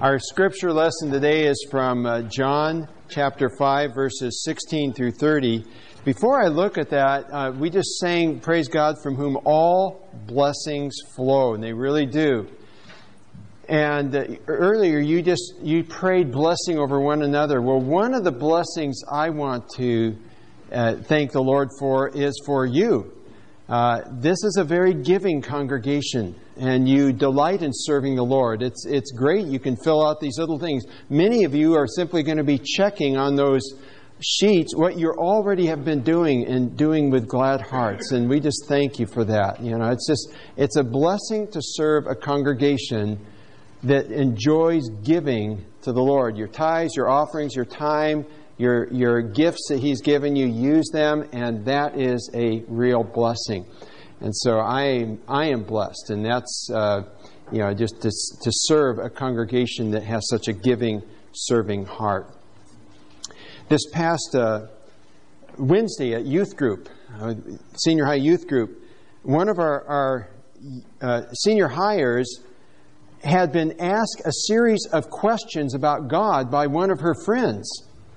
Our scripture lesson today is from John chapter 5, verses 16 through 30. Before I look at that, we just sang, praise God, from whom all blessings flow, and they really do. And earlier you prayed blessing over one another. Well, one of the blessings I want to thank the Lord for is for you. This is a very giving congregation, and you delight in serving the Lord. It's great. You can fill out these little things. Many of you are simply going to be checking on those sheets what you already have been doing and doing with glad hearts, and we just thank you for that. You know, it's a blessing to serve a congregation that enjoys giving to the Lord. Your tithes, your offerings, your time, your gifts that He's given you, use them, and that is a real blessing. And so I am blessed, and that's just to serve a congregation that has such a giving, serving heart. This past Wednesday at youth group, senior high youth group, one of our senior hires had been asked a series of questions about God by one of her friends.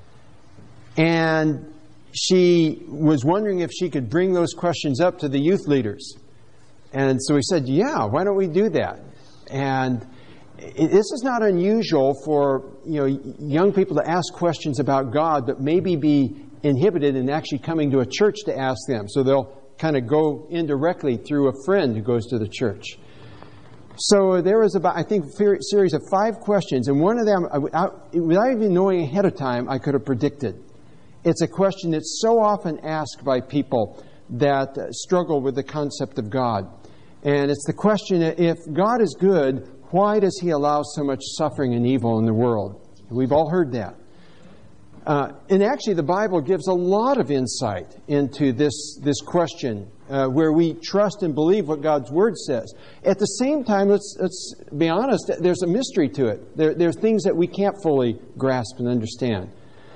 And she was wondering if she could bring those questions up to the youth leaders. And so we said, yeah, why don't we do that? And this is not unusual for young people to ask questions about God, but maybe be inhibited in actually coming to a church to ask them. So they'll kind of go indirectly through a friend who goes to the church. So there was about, I think, a series of 5 questions. And one of them, without even knowing ahead of time, I could have predicted. It's a question that's so often asked by people that struggle with the concept of God. And it's the question, if God is good, why does He allow so much suffering and evil in the world? We've all heard that. And actually, the Bible gives a lot of insight into this question, where we trust and believe what God's Word says. At the same time, let's be honest, there's a mystery to it. There's things that we can't fully grasp and understand.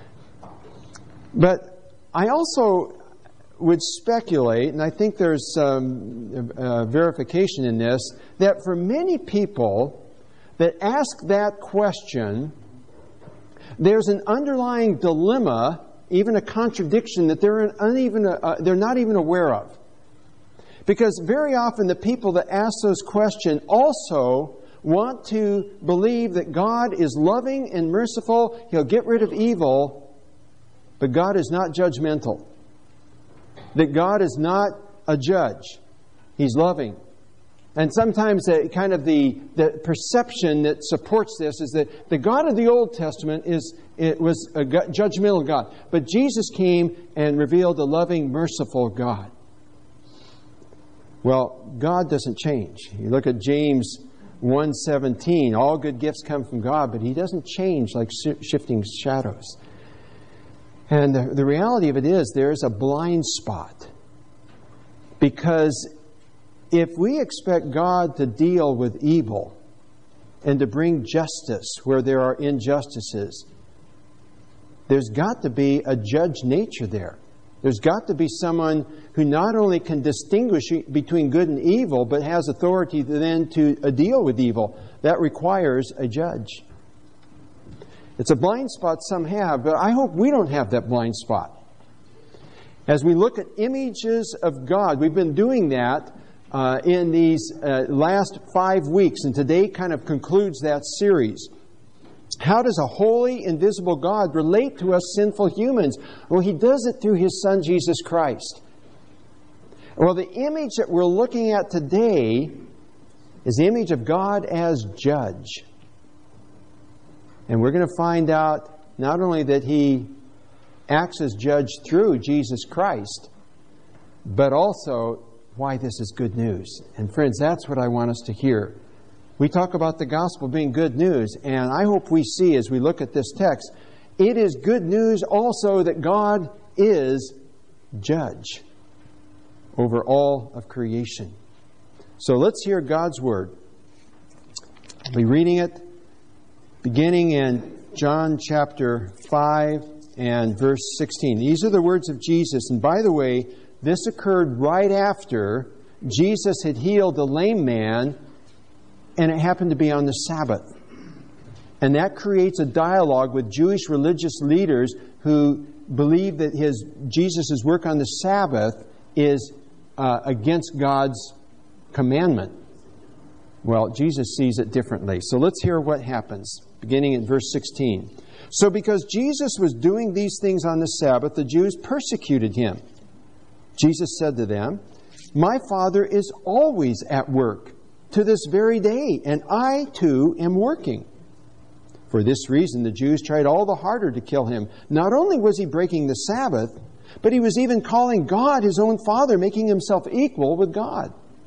But I also would speculate, and I think there's verification in this, that for many people that ask that question, there's an underlying dilemma, even a contradiction that they're not even aware of. Because very often the people that ask those questions also want to believe that God is loving and merciful, He'll get rid of evil, but God is not judgmental. That God is not a judge. He's loving. And sometimes the perception that supports this is that the God of the Old Testament was a judgmental God. But Jesus came and revealed a loving, merciful God. Well, God doesn't change. You look at James 1:17. All good gifts come from God, but He doesn't change like shifting shadows. And the reality of it is there's a blind spot. Because if we expect God to deal with evil and to bring justice where there are injustices, there's got to be a judge nature there. There's got to be someone who not only can distinguish between good and evil, but has authority then to deal with evil. That requires a judge. It's a blind spot some have, but I hope we don't have that blind spot. As we look at images of God, we've been doing that in these last 5 weeks, and today kind of concludes that series. How does a holy, invisible God relate to us sinful humans? Well, He does it through His Son, Jesus Christ. Well, the image that we're looking at today is the image of God as judge. And we're going to find out not only that He acts as judge through Jesus Christ, but also why this is good news. And friends, that's what I want us to hear. We talk about the gospel being good news, and I hope we see as we look at this text, it is good news also that God is judge over all of creation. So let's hear God's Word. I'll be reading it beginning in John chapter 5 and verse 16. These are the words of Jesus. And by the way, this occurred right after Jesus had healed the lame man, and it happened to be on the Sabbath. And that creates a dialogue with Jewish religious leaders who believe that Jesus' work on the Sabbath is against God's commandment. Well, Jesus sees it differently. So let's hear what happens, beginning in verse 16. So because Jesus was doing these things on the Sabbath, the Jews persecuted him. Jesus said to them, "My Father is always at work to this very day, and I too am working." For this reason, the Jews tried all the harder to kill him. Not only was he breaking the Sabbath, but he was even calling God his own Father, making himself equal with God.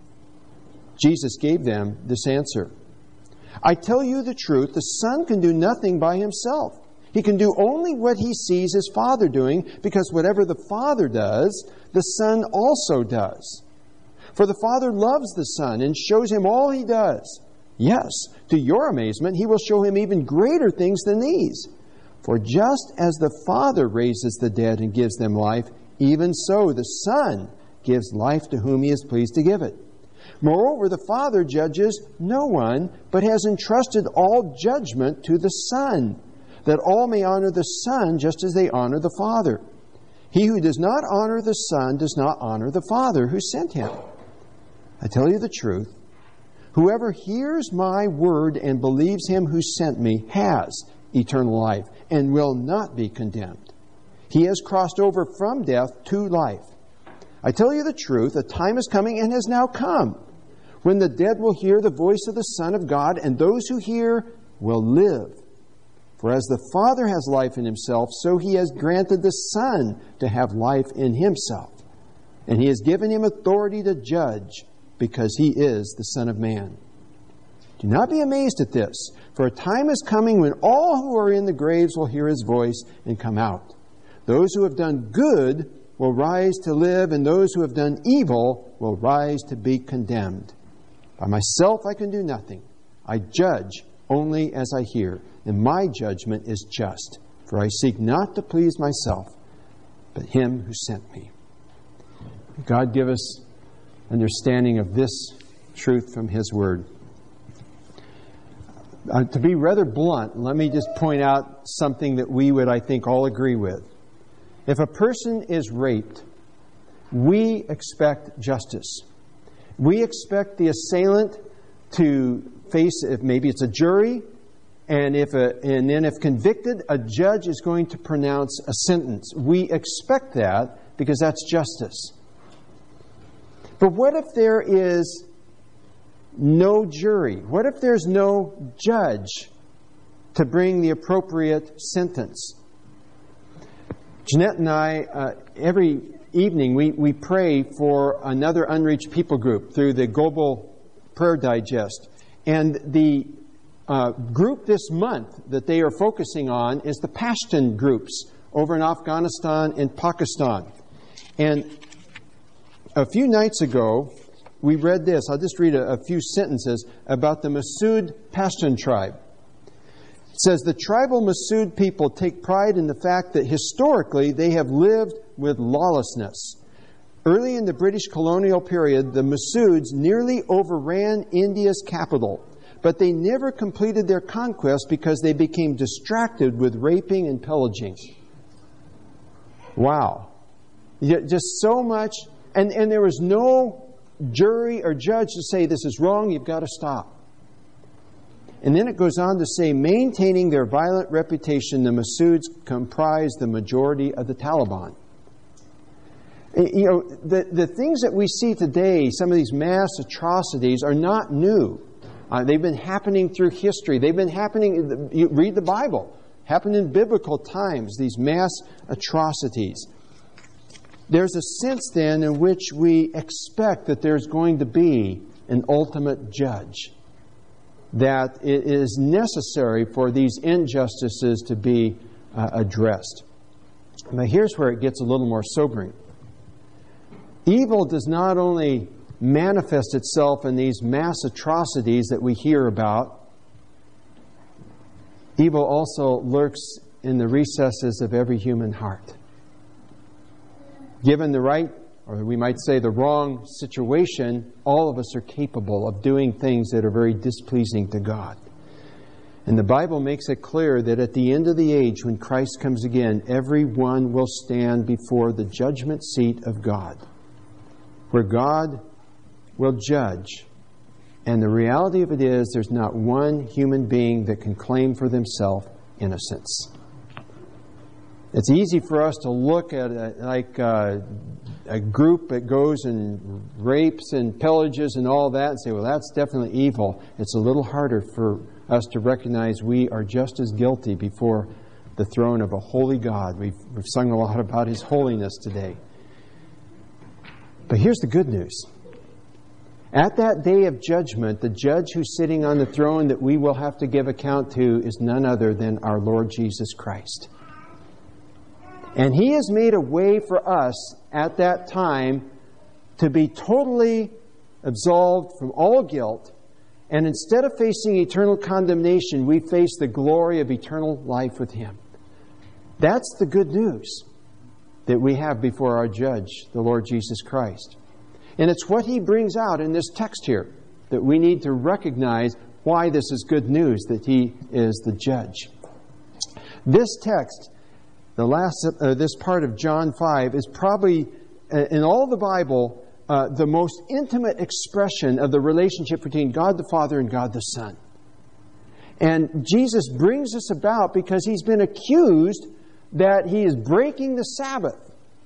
Jesus gave them this answer. "I tell you the truth, the Son can do nothing by himself. He can do only what he sees his Father doing, because whatever the Father does, the Son also does. For the Father loves the Son and shows him all he does. Yes, to your amazement, he will show him even greater things than these. For just as the Father raises the dead and gives them life, even so the Son gives life to whom he is pleased to give it. Moreover, the Father judges no one, but has entrusted all judgment to the Son, that all may honor the Son just as they honor the Father. He who does not honor the Son does not honor the Father who sent him. I tell you the truth, whoever hears my word and believes him who sent me has eternal life and will not be condemned. He has crossed over from death to life. I tell you the truth, a time is coming and has now come, when the dead will hear the voice of the Son of God, and those who hear will live. For as the Father has life in himself, so he has granted the Son to have life in himself. And he has given him authority to judge, because he is the Son of Man. Do not be amazed at this, for a time is coming when all who are in the graves will hear his voice and come out. Those who have done good will rise to live, and those who have done evil will rise to be condemned. By myself I can do nothing. I judge only as I hear, and my judgment is just, for I seek not to please myself, but him who sent me." God give us understanding of this truth from his word. To be rather blunt, let me just point out something that we would, I think, all agree with. If a person is raped, we expect justice. We expect the assailant to face, if maybe it's a jury, and then if convicted, a judge is going to pronounce a sentence. We expect that because that's justice. But what if there is no jury? What if there's no judge to bring the appropriate sentence? Jeanette and I, every evening, we pray for another unreached people group through the Global Prayer Digest. And the group this month that they are focusing on is the Pashtun groups over in Afghanistan and Pakistan. And a few nights ago, we read this. I'll just read a few sentences about the Masood Pashtun tribe. It says, "The tribal Masood people take pride in the fact that historically they have lived with lawlessness. Early in the British colonial period, the Masoods nearly overran India's capital, but they never completed their conquest because they became distracted with raping and pillaging." Wow. Just so much. And there was no jury or judge to say, this is wrong, you've got to stop. And then it goes on to say, maintaining their violent reputation, the Masoods comprise the majority of the Taliban. You know, the things that we see today, some of these mass atrocities, are not new. They've been happening through history. They've been happening, you read the Bible, happened in biblical times, these mass atrocities. There's a sense then in which we expect that there's going to be an ultimate judge, that it is necessary for these injustices to be addressed. Now here's where it gets a little more sobering. Evil does not only manifest itself in these mass atrocities that we hear about, evil also lurks in the recesses of every human heart. Given the right, or we might say the wrong situation, all of us are capable of doing things that are very displeasing to God. And the Bible makes it clear that at the end of the age, when Christ comes again, everyone will stand before the judgment seat of God, where God will judge. And the reality of it is, there's not one human being that can claim for themselves innocence. It's easy for us to look at a group that goes and rapes and pillages and all that and say, well, that's definitely evil. It's a little harder for us to recognize we are just as guilty before the throne of a holy God. We've sung a lot about His holiness today. But here's the good news. At that day of judgment, the judge who's sitting on the throne that we will have to give account to is none other than our Lord Jesus Christ. And He has made a way for us at that time to be totally absolved from all guilt. And instead of facing eternal condemnation, we face the glory of eternal life with Him. That's the good news that we have before our judge, the Lord Jesus Christ. And it's what He brings out in this text here that we need to recognize why this is good news, that He is the judge. This text, this part of John 5, is probably, in all the Bible, the most intimate expression of the relationship between God the Father and God the Son. And Jesus brings this about because He's been accused that He is breaking the Sabbath.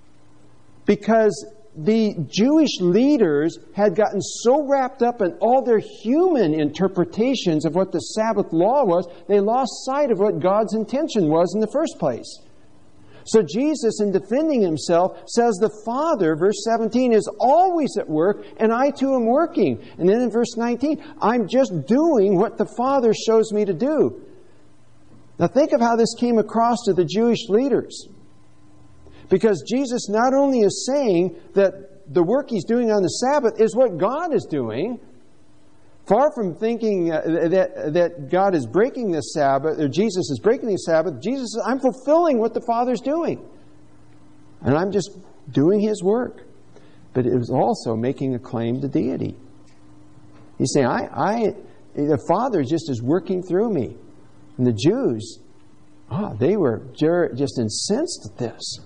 Because the Jewish leaders had gotten so wrapped up in all their human interpretations of what the Sabbath law was, they lost sight of what God's intention was in the first place. So Jesus, in defending Himself, says the Father, verse 17, is always at work, and I too am working. And then in verse 19, I'm just doing what the Father shows me to do. Now think of how this came across to the Jewish leaders. Because Jesus not only is saying that the work He's doing on the Sabbath is what God is doing, far from thinking that God is breaking the Sabbath, or Jesus is breaking the Sabbath, Jesus says, I'm fulfilling what the Father's doing. And I'm just doing His work. But it was also making a claim to deity. He's saying, the Father just is working through me. And the Jews, they were just incensed at this.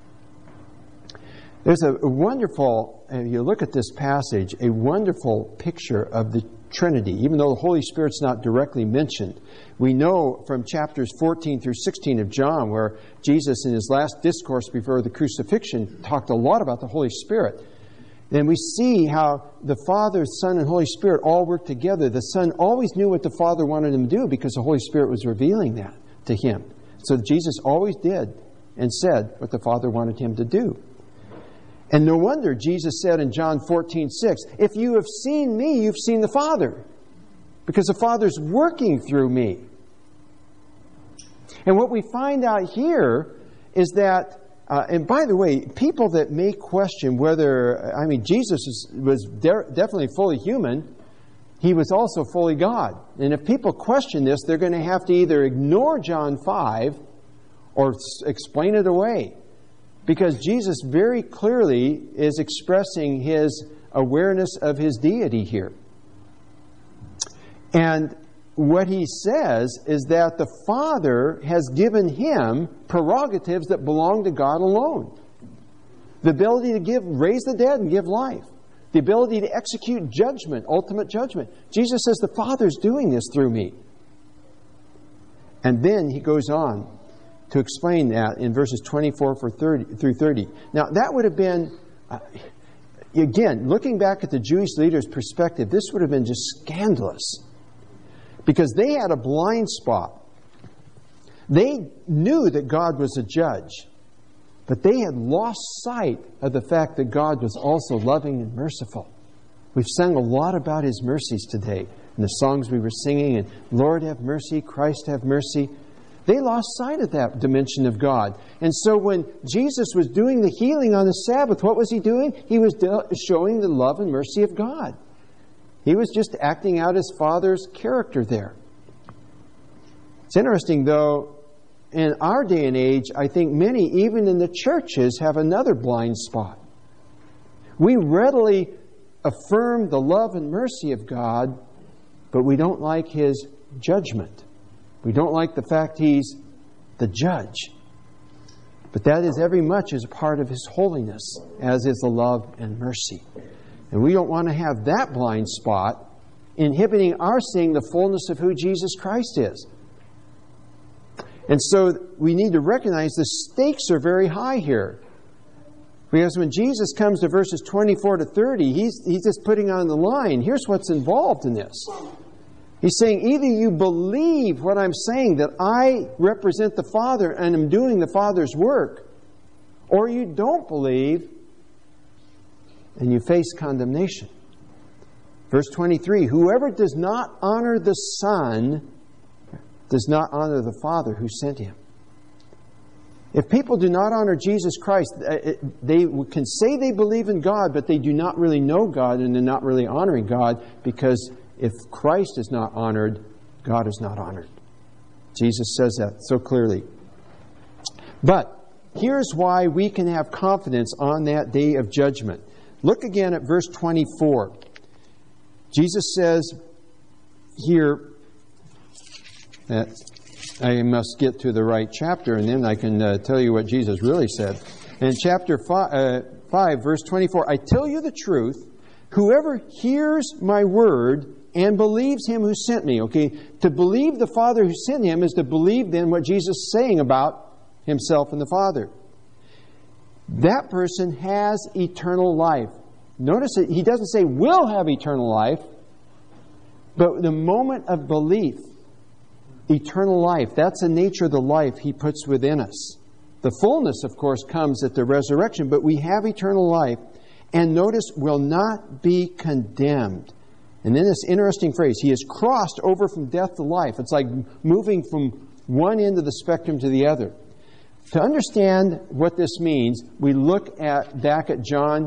There's a wonderful, if you look at this passage, a wonderful picture of the Trinity. Even though the Holy Spirit's not directly mentioned, we know from chapters 14 through 16 of John, where Jesus in His last discourse before the crucifixion talked a lot about the Holy Spirit. And we see how the Father, Son, and Holy Spirit all work together. The Son always knew what the Father wanted Him to do because the Holy Spirit was revealing that to Him. So Jesus always did and said what the Father wanted Him to do. And no wonder Jesus said in John 14:6, if you have seen me, you've seen the Father. Because the Father's working through me. And what we find out here is that, and by the way, people that may question whether, Jesus was definitely fully human. He was also fully God. And if people question this, they're going to have to either ignore John 5 or explain it away. Because Jesus very clearly is expressing His awareness of His deity here. And what He says is that the Father has given Him prerogatives that belong to God alone. The ability to raise the dead and give life. The ability to execute judgment, ultimate judgment. Jesus says the Father's doing this through me. And then He goes on to explain that in verses 24 through 30. Now, that would have been, again, looking back at the Jewish leaders' perspective, this would have been just scandalous. Because they had a blind spot. They knew that God was a judge. But they had lost sight of the fact that God was also loving and merciful. We've sung a lot about His mercies today in the songs we were singing. And Lord have mercy, Christ have mercy. They lost sight of that dimension of God. And so when Jesus was doing the healing on the Sabbath, what was He doing? He was showing the love and mercy of God. He was just acting out His Father's character there. It's interesting, though, in our day and age, I think many, even in the churches, have another blind spot. We readily affirm the love and mercy of God, but we don't like His judgment. We don't like the fact He's the judge. But that is every much as a part of His holiness, as is the love and mercy. And we don't want to have that blind spot inhibiting our seeing the fullness of who Jesus Christ is. And so we need to recognize the stakes are very high here. Because when Jesus comes to verses 24 to 30, He's just putting on the line, here's what's involved in this. He's saying, either you believe what I'm saying, that I represent the Father and am doing the Father's work, or you don't believe and you face condemnation. Verse 23, whoever does not honor the Son does not honor the Father who sent Him. If people do not honor Jesus Christ, they can say they believe in God, but they do not really know God and they're not really honoring God, because if Christ is not honored, God is not honored. Jesus says that so clearly. But here's why we can have confidence on that day of judgment. Look again at verse 24. Jesus says here that I must get to the right chapter, and then I can tell you what Jesus really said. In chapter 5, verse 24, I tell you the truth, whoever hears my word and believes Him who sent me. Okay, to believe the Father who sent Him is to believe then what Jesus is saying about Himself and the Father. That person has eternal life. Notice that He doesn't say will have eternal life, but the moment of belief, eternal life, that's the nature of the life He puts within us. The fullness, of course, comes at the resurrection, but we have eternal life. And notice, will not be condemned. And then this interesting phrase, He has crossed over from death to life. It's like moving from one end of the spectrum to the other. To understand what this means, we look back at John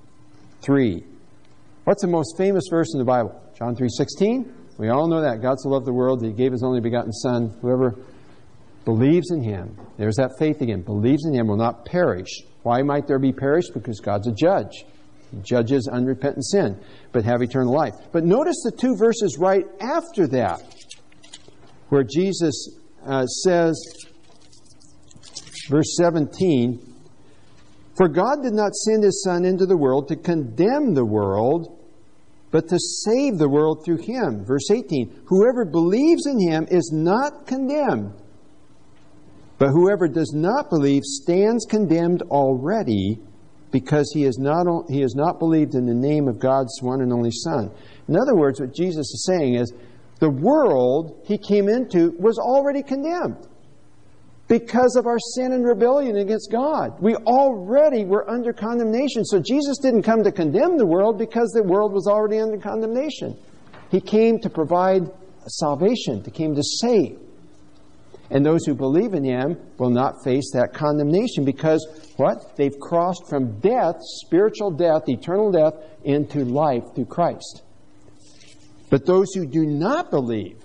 3. What's the most famous verse in the Bible? John 3:16. We all know that. God so loved the world that He gave His only begotten Son. Whoever believes in Him, there's that faith again, believes in Him will not perish. Why might there be perish? Because God's a judge. He judges unrepentant sin, but have eternal life. But notice the two verses right after that, where Jesus says, verse 17, for God did not send His Son into the world to condemn the world, but to save the world through Him. Verse 18, whoever believes in Him is not condemned, but whoever does not believe stands condemned already, because he has not believed in the name of God's one and only Son. In other words, what Jesus is saying is, the world He came into was already condemned because of our sin and rebellion against God. We already were under condemnation. So Jesus didn't come to condemn the world because the world was already under condemnation. He came to provide salvation, He came to save. And those who believe in Him will not face that condemnation because, what? They've crossed from death, spiritual death, eternal death, into life through Christ. But those who do not believe,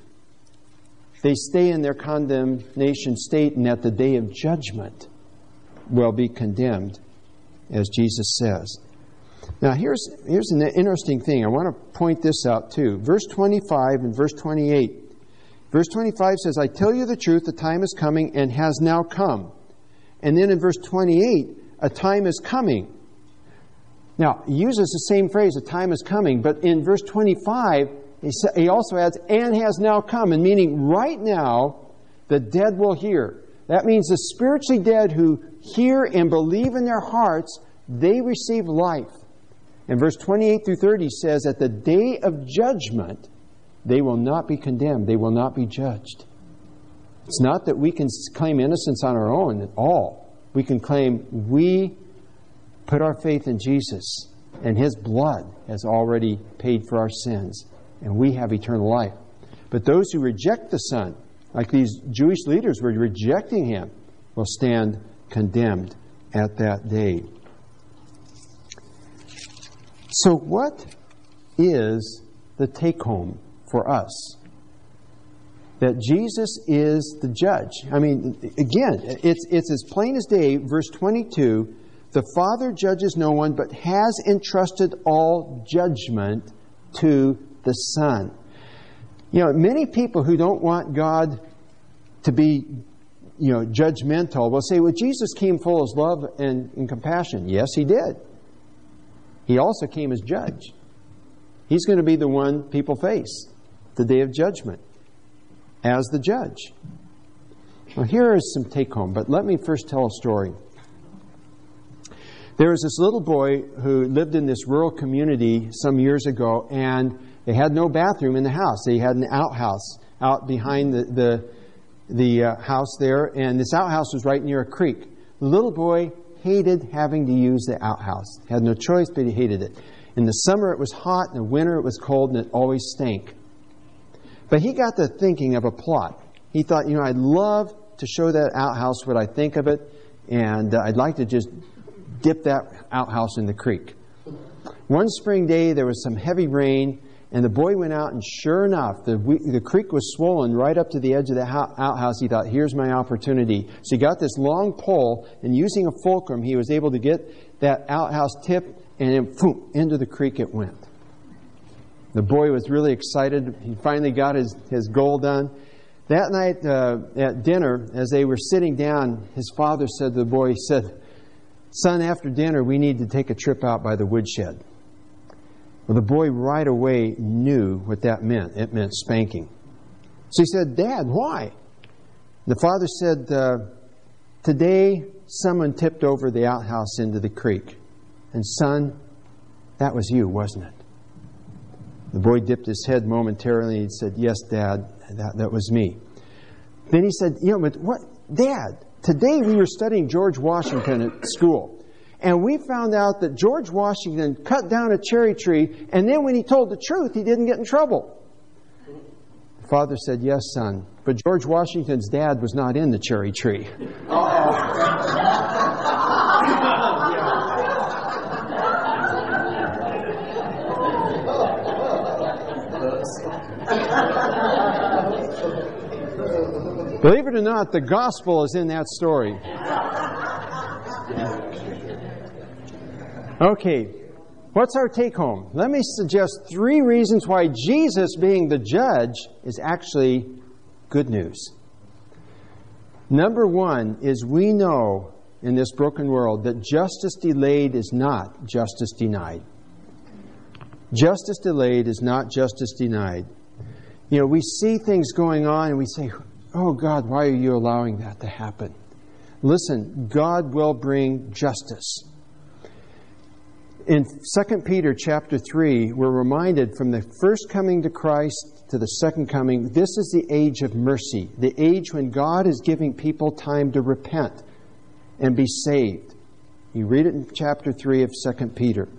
they stay in their condemnation state, and at the day of judgment will be condemned, as Jesus says. Now, here's an interesting thing. I want to point this out too. Verse 25 and verse 28. Verse 25 says, I tell you the truth, the time is coming and has now come. And then in verse 28, a time is coming. Now, he uses the same phrase, a time is coming, but in verse 25, he also adds, and has now come, and meaning right now, the dead will hear. That means the spiritually dead who hear and believe in their hearts, they receive life. And verse 28 through 30 says, at the day of judgment, they will not be condemned. They will not be judged. It's not that we can claim innocence on our own at all. We can claim we put our faith in Jesus, and His blood has already paid for our sins, and we have eternal life. But those who reject the Son, like these Jewish leaders were rejecting Him, will stand condemned at that day. So what is the take-home for us? That Jesus is the judge. I mean, again, it's as plain as day. Verse 22, the Father judges no one, but has entrusted all judgment to the Son. You know, many people who don't want God to be, judgmental. We'll say, well, Jesus came full of love and compassion. Yes, He did. He also came as judge. He's going to be the one people face the day of judgment as the judge. Well, here is some take-home, but let me first tell a story. There was this little boy who lived in this rural community some years ago, and they had no bathroom in the house. They had an outhouse out behind the house there, and this outhouse was right near a creek. The little boy hated having to use the outhouse. Had no choice, but he hated it. In the summer it was hot, in the winter it was cold, and it always stank. But he got to thinking of a plot. He thought, I'd love to show that outhouse what I think of it, and I'd like to just dip that outhouse in the creek. One spring day there was some heavy rain, and the boy went out, and sure enough, the creek was swollen right up to the edge of the outhouse. He thought, here's my opportunity. So he got this long pole, and using a fulcrum, he was able to get that outhouse tipped, and then, boom, into the creek it went. The boy was really excited. He finally got his goal done. That night at dinner, as they were sitting down, his father said to the boy, he said, "Son, after dinner, we need to take a trip out by the woodshed." Well, the boy right away knew what that meant. It meant spanking. So he said, "Dad, why?" The father said, "Today, someone tipped over the outhouse into the creek. And son, that was you, wasn't it?" The boy dipped his head momentarily and said, "Yes, Dad, that was me." Then he said, "But what, Dad? Today we were studying George Washington at school. And we found out that George Washington cut down a cherry tree, and then when he told the truth, he didn't get in trouble." The father said, "Yes, son, but George Washington's dad was not in the cherry tree." Believe it or not, the gospel is in that story. Okay, what's our take home? Let me suggest 3 reasons why Jesus being the judge is actually good news. Number 1 is we know in this broken world that justice delayed is not justice denied. Justice delayed is not justice denied. We see things going on and we say, "Oh God, why are you allowing that to happen?" Listen, God will bring justice. In 2 Peter chapter 3, we're reminded from the first coming to Christ to the second coming, this is the age of mercy, the age when God is giving people time to repent and be saved. You read it in chapter 3 of 2 Peter.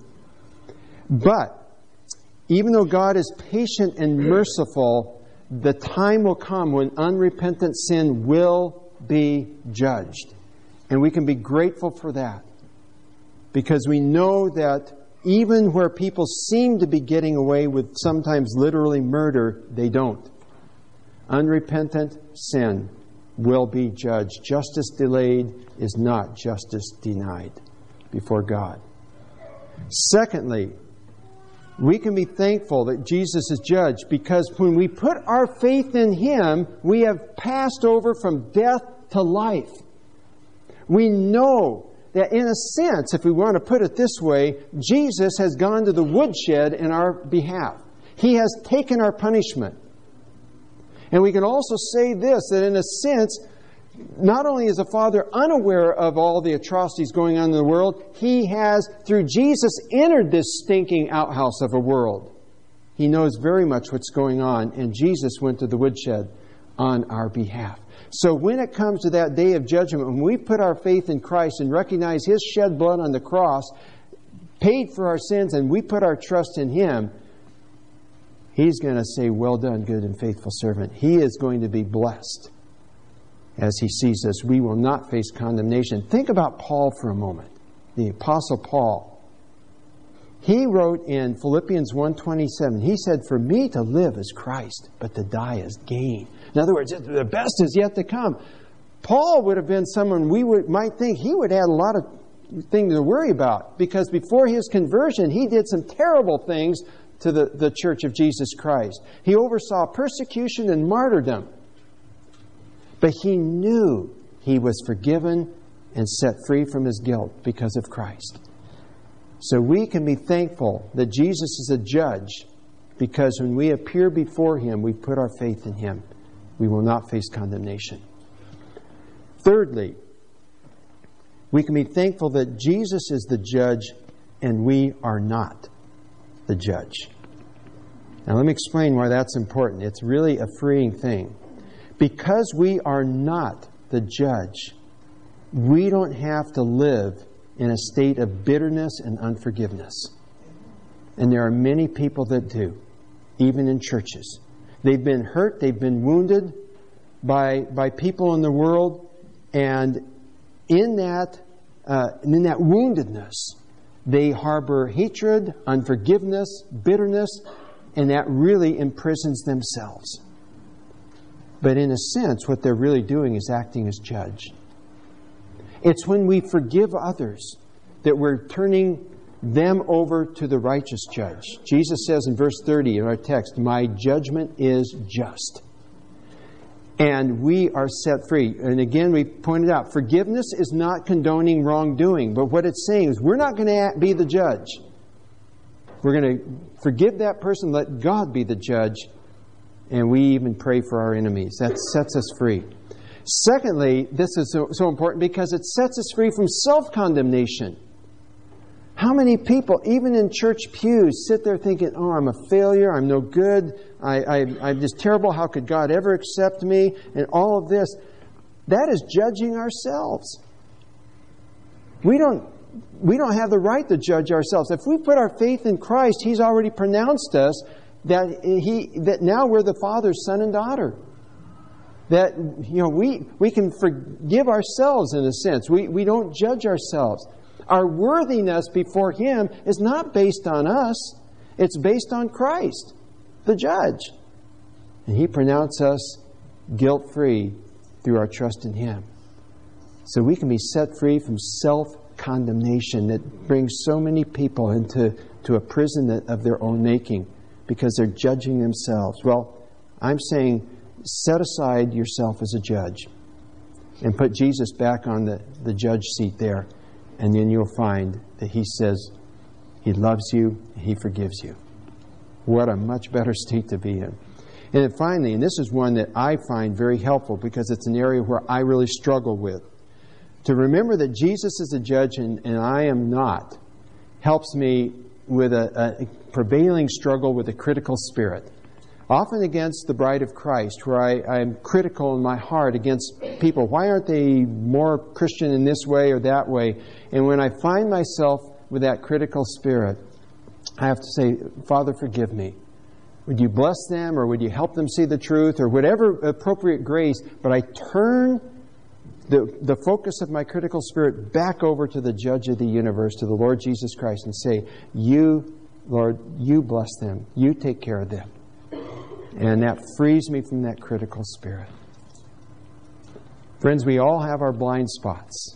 But even though God is patient and merciful, the time will come when unrepentant sin will be judged. And we can be grateful for that. Because we know that even where people seem to be getting away with sometimes literally murder, they don't. Unrepentant sin will be judged. Justice delayed is not justice denied before God. Secondly, we can be thankful that Jesus is judge because when we put our faith in Him, we have passed over from death to life. We know that in a sense, if we want to put it this way, Jesus has gone to the woodshed in our behalf. He has taken our punishment. And we can also say this, that in a sense, not only is the Father unaware of all the atrocities going on in the world, He has, through Jesus, entered this stinking outhouse of a world. He knows very much what's going on, and Jesus went to the woodshed on our behalf. So when it comes to that day of judgment, when we put our faith in Christ and recognize His shed blood on the cross, paid for our sins, and we put our trust in Him, He's going to say, "Well done, good and faithful servant." He is going to be blessed as He sees us. We will not face condemnation. Think about Paul for a moment, the Apostle Paul. He wrote in Philippians 1:27, he said, "For me to live is Christ, but to die is gain." In other words, the best is yet to come. Paul would have been someone might think he would have had a lot of things to worry about, because before his conversion, he did some terrible things to the Church of Jesus Christ. He oversaw persecution and martyrdom. But he knew he was forgiven and set free from his guilt because of Christ. So we can be thankful that Jesus is a judge, because when we appear before him, we put our faith in him. We will not face condemnation. Thirdly, we can be thankful that Jesus is the judge and we are not the judge. Now let me explain why that's important. It's really a freeing thing. Because we are not the judge, we don't have to live in a state of bitterness and unforgiveness. And there are many people that do, even in churches. They've been hurt, they've been wounded by people in the world, and in that woundedness, they harbor hatred, unforgiveness, bitterness, and that really imprisons themselves. But in a sense, what they're really doing is acting as judge. It's when we forgive others that we're turning them over to the righteous judge. Jesus says in verse 30 in our text, "My judgment is just." And we are set free. And again, we pointed out, forgiveness is not condoning wrongdoing. But what it's saying is we're not going to be the judge. We're going to forgive that person, let God be the judge. And we even pray for our enemies. That sets us free. Secondly, this is so important because it sets us free from self-condemnation. How many people, even in church pews, sit there thinking, "Oh, I'm a failure, I'm no good, I'm just terrible, how could God ever accept me?" And all of this. That is judging ourselves. We don't have the right to judge ourselves. If we put our faith in Christ, He's already pronounced us that now we're the Father's son and daughter. That we can forgive ourselves in a sense. We don't judge ourselves. Our worthiness before Him is not based on us. It's based on Christ, the judge. And He pronounced us guilt-free through our trust in Him. So we can be set free from self-condemnation that brings so many people into a prison of their own making because they're judging themselves. Well, I'm saying set aside yourself as a judge and put Jesus back on the judge seat there. And then you'll find that He says He loves you, He forgives you. What a much better state to be in. And then finally, and this is one that I find very helpful because it's an area where I really struggle with. To remember that Jesus is a judge and I am not helps me with a prevailing struggle with a critical spirit. Often against the bride of Christ, where I'm critical in my heart against people. Why aren't they more Christian in this way or that way? And when I find myself with that critical spirit, I have to say, "Father, forgive me. Would you bless them, or would you help them see the truth, or whatever appropriate grace?" But I turn the focus of my critical spirit back over to the judge of the universe, to the Lord Jesus Christ, and say, "You, Lord, you bless them. You take care of them." And that frees me from that critical spirit. Friends, we all have our blind spots.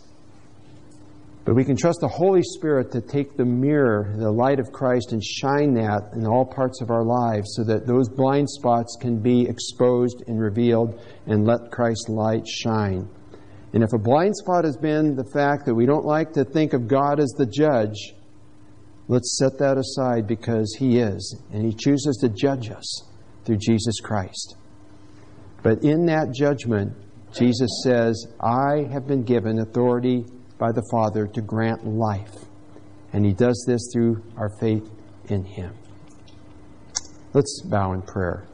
But we can trust the Holy Spirit to take the mirror, the light of Christ, and shine that in all parts of our lives so that those blind spots can be exposed and revealed and let Christ's light shine. And if a blind spot has been the fact that we don't like to think of God as the judge, let's set that aside because He is. And He chooses to judge us through Jesus Christ. But in that judgment, Jesus says, "I have been given authority by the Father to grant life." And He does this through our faith in Him. Let's bow in prayer.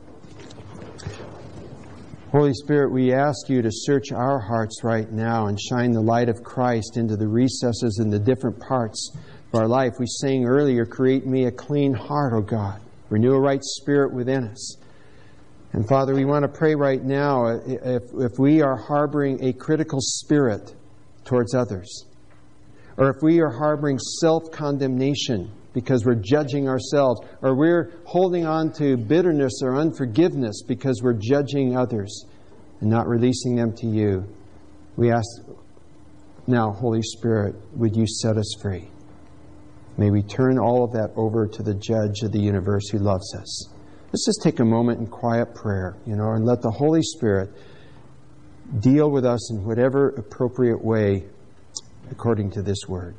Holy Spirit, we ask You to search our hearts right now and shine the light of Christ into the recesses and the different parts of our life. We sang earlier, "Create me a clean heart, O God. Renew a right spirit within us." And Father, we want to pray right now, if we are harboring a critical spirit towards others, or if we are harboring self-condemnation because we're judging ourselves, or we're holding on to bitterness or unforgiveness because we're judging others and not releasing them to You, we ask now, Holy Spirit, would You set us free? May we turn all of that over to the judge of the universe who loves us. Let's just take a moment in quiet prayer, and let the Holy Spirit deal with us in whatever appropriate way according to this word.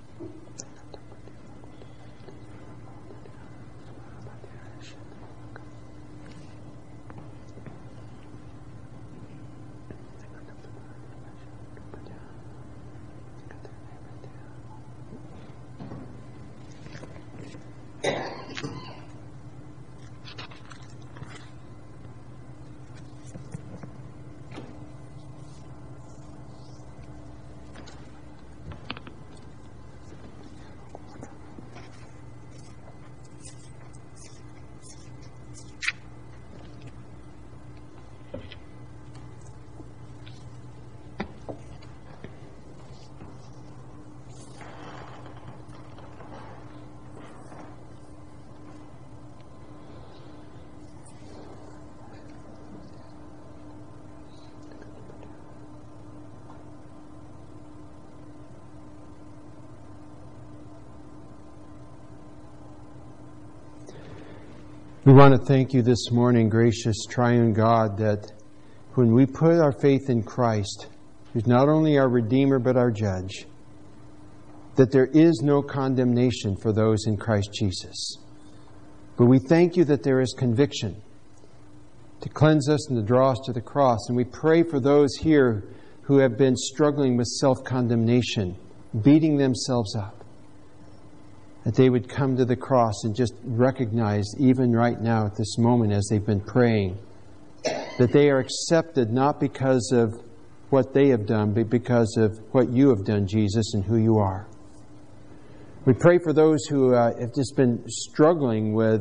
We want to thank you this morning, gracious triune God, that when we put our faith in Christ, who's not only our Redeemer but our Judge, that there is no condemnation for those in Christ Jesus. But we thank you that there is conviction to cleanse us and to draw us to the cross. And we pray for those here who have been struggling with self-condemnation, beating themselves up, that they would come to the cross and just recognize, even right now at this moment as they've been praying, that they are accepted not because of what they have done, but because of what you have done, Jesus, and who you are. We pray for those who have just been struggling with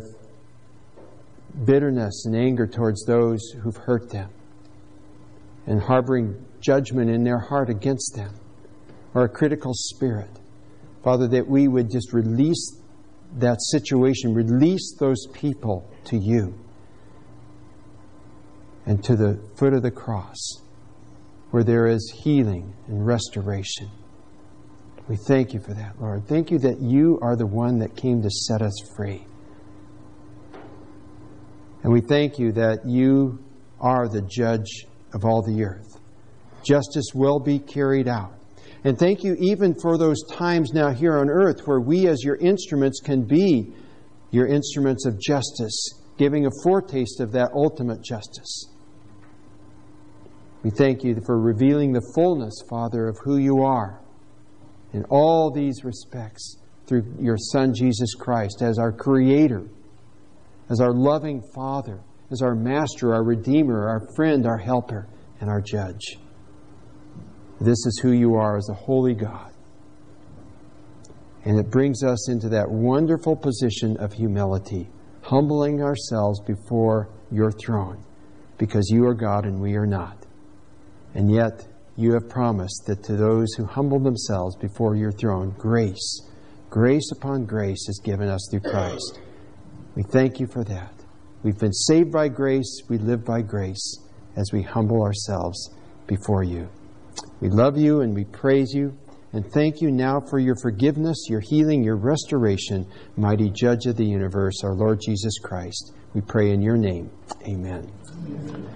bitterness and anger towards those who've hurt them and harboring judgment in their heart against them, or a critical spirit. Father, that we would just release that situation, release those people to you and to the foot of the cross where there is healing and restoration. We thank you for that, Lord. Thank you that you are the one that came to set us free. And we thank you that you are the judge of all the earth. Justice will be carried out. And thank you even for those times now here on earth where we as your instruments can be your instruments of justice, giving a foretaste of that ultimate justice. We thank you for revealing the fullness, Father, of who you are in all these respects through your Son, Jesus Christ, as our Creator, as our loving Father, as our Master, our Redeemer, our friend, our Helper, and our Judge. This is who you are as a holy God. And it brings us into that wonderful position of humility, humbling ourselves before your throne, because you are God and we are not. And yet, you have promised that to those who humble themselves before your throne, grace upon grace is given us through Christ. We thank you for that. We've been saved by grace. We live by grace as we humble ourselves before you. We love you and we praise you and thank you now for your forgiveness, your healing, your restoration, mighty Judge of the universe, our Lord Jesus Christ. We pray in your name. Amen.